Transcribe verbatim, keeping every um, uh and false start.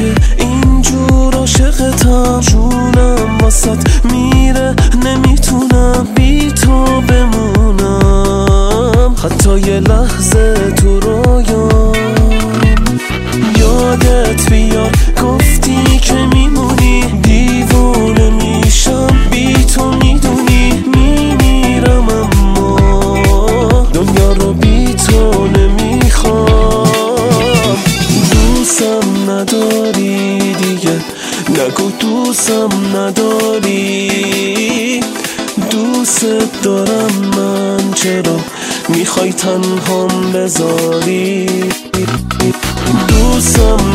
که اینجور عاشقتم، جونم واسط میره نمیتونم بی تو بمونم، حتی یه لحظه تو رویام. یادت بیار گفتی که میمونی، دیوونه میشم بی تو میدونی، میمیرم اما دنیا رو بی تو نمیخوام. دوستم نداری دیگه، نگو دوستم نداری، دوست دارم من، چرا میخوای تنهام بذاری؟ دوستم